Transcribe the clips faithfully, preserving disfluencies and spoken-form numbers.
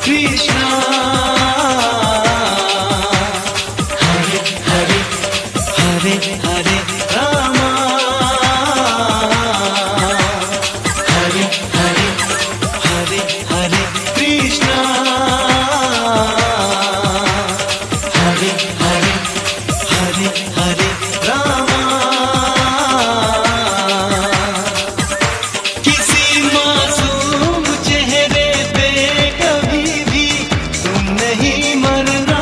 कृष्णा। हरे हरे हरे हरे रामा, हरे हरे हरे हरे कृष्णा, हरे हरे हरे हरे रामा। किसी मासूम चेहरे पे कभी भी तुम नहीं मरना,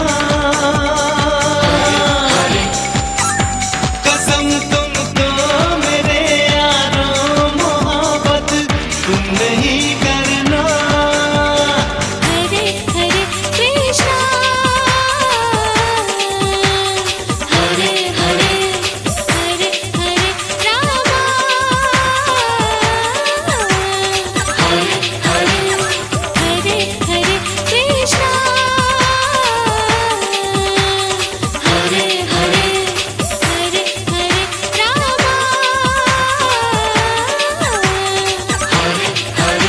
कसम तुमको मेरे यारों मोहब्बत तुम नहीं करना। हरे हरे कृष्णा, हरे हरे हरे हरे रामा, हरे हरे हरे हरे कृष्णा, हरे हरे हरे हरे रामा, हरे हरे।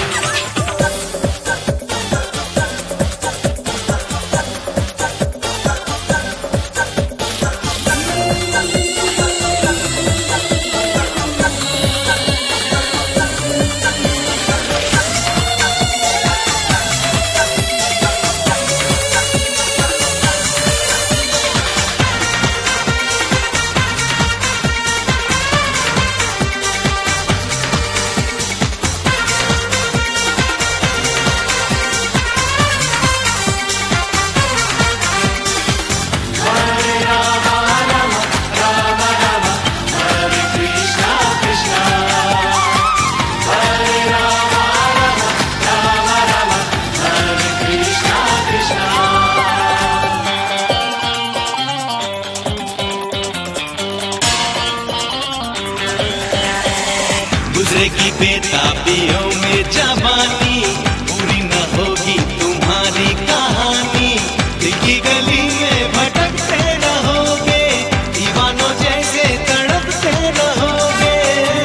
गुजरेगी बेताबियों में जवानी, पूरी न होगी तुम्हारी कहानी। दिल की गली में भटकते रहोगे, दीवानों जैसे तड़पते रहोगे।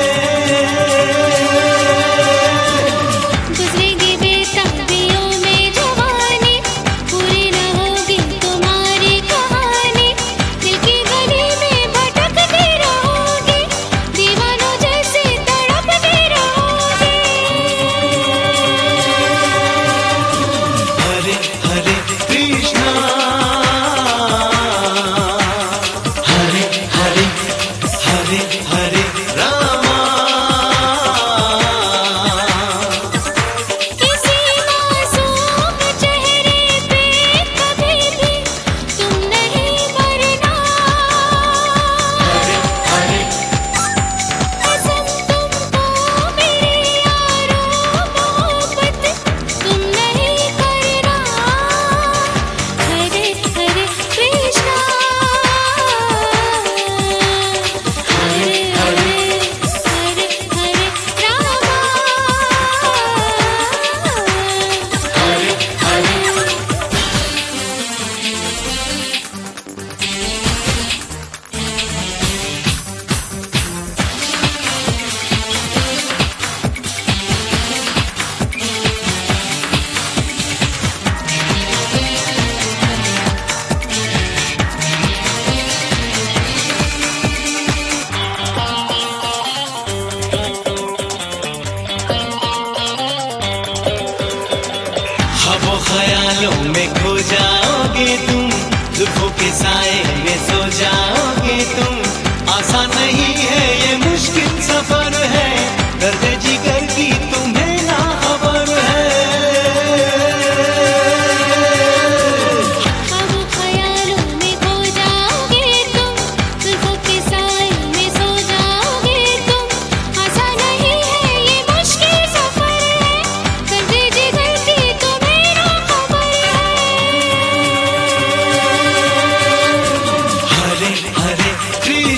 गुजरेगी बेताबियों में जवानी, पूरी न होगी तुम्हारी कहानी। दिल की गली में भटकते रहोगे, दीवानों जैसे तड़पते रहोगे। हरे हरे कृष्णा, हरे हरे हरे हरे रामा। किसी मासूम चेहरे पे कभी भी तुम नहीं मरना, हरे हरे कसम तुमको मेरे यारों मोहब्बत तुम नहीं करना। हरे हरे कृष्णा, हरे हरे हरे हरे रामा, हरे हरे। ख्वाबों ख्यालों में खो जाओगे तुम, जुल्फों के साए में सो जाओगे तुम। आसान नहीं है ये मुश्किल सफर है, दर्द जिगर की तुम्हें ना खबर है। अब ख्यालों में खो जाओगे तुम, जुल्फों के साए में सो जाओगे तुम। आसान नहीं है ये मुश्किल सफर है, दर्द जिगर की तुम्हें ना खबर है। हरे हरे कृष्णा।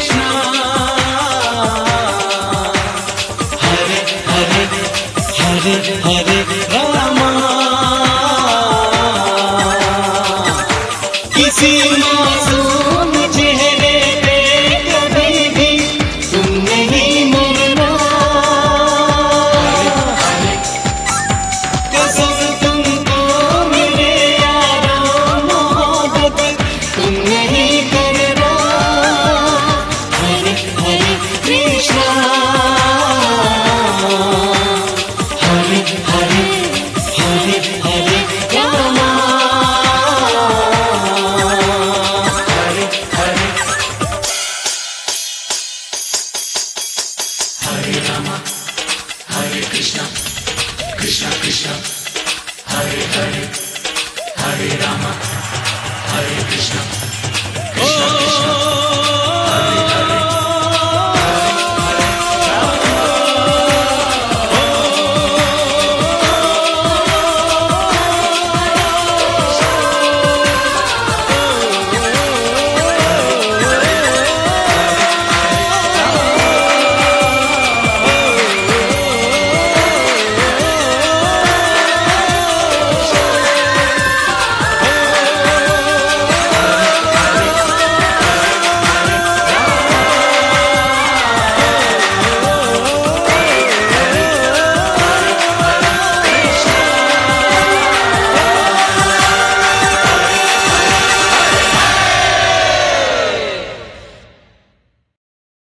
ओ